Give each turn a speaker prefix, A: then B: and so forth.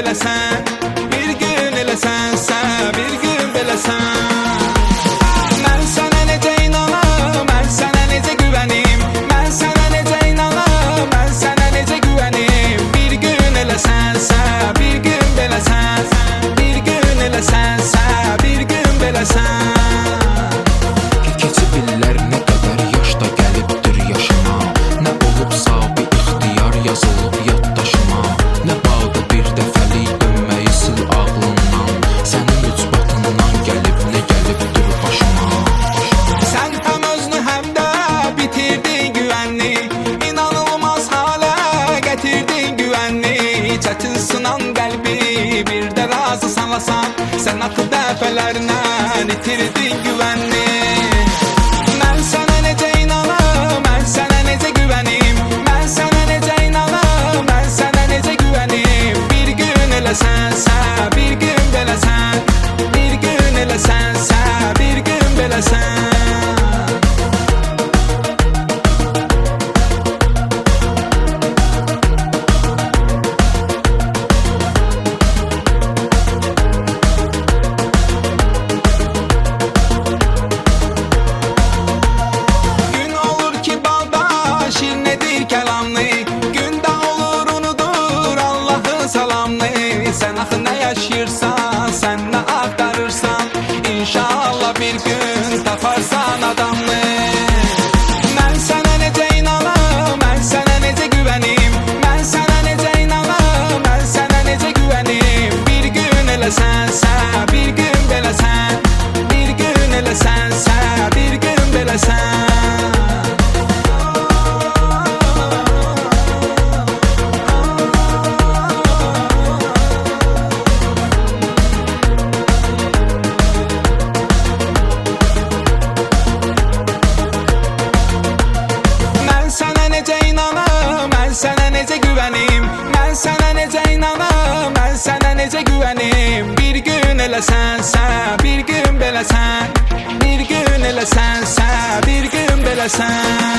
A: beləsən, bir gün elə sənsən, bir gün beləsən. Mən sənə necə inanam, mən sənə necə güvənim, mən sənə necə inanam, mən sənə necə güvənim. Bir gün elə sənsən, bir gün beləsən, bir gün elə sənsən, bir gün beləsən.
B: Keçib illər nə qədər yaşda gəlibdir yaşına, nə olub sabi ixtiyar yazılıb yaddaşıma. Nə bağda bir dəfəlik dönməyi sil ağlından, sənin ucbatından gəlib nə gəlibdir başıma.
A: Sən həm özünü həm də bitirdin güvənli, inanılmaz halə gətirdin güvənli. Çətin sınan qəlbi bir də razı salasan, sən axı dəfələrlə itirdin güvənli. Mən sənə necə inanam, mən sənə necə güvənim, mən sənə necə inanam, mən sənə necə güvənim. Bir gün elə sənsən, bir gün beləsən, bir gün elə sənsən, bir gün beləsən. Sən axı nə yaşayırsan, sən nə axtarırsan, İnşallah bir gün taparsan adamı. Mən sənə necə inanam, mən sənə necə güvənim, mən sənə necə inanam, mən sənə necə güvənim. Bir gün elə sənsən, bir gün beləsən, bir gün elə sənsən, bir gün beləsən. Mən sənə necə güvənim, mən sənə necə inanam, mən sənə necə güvənim. Bir gün elə sənsən, bir gün beləsən, bir gün elə sənsən, bir gün beləsən.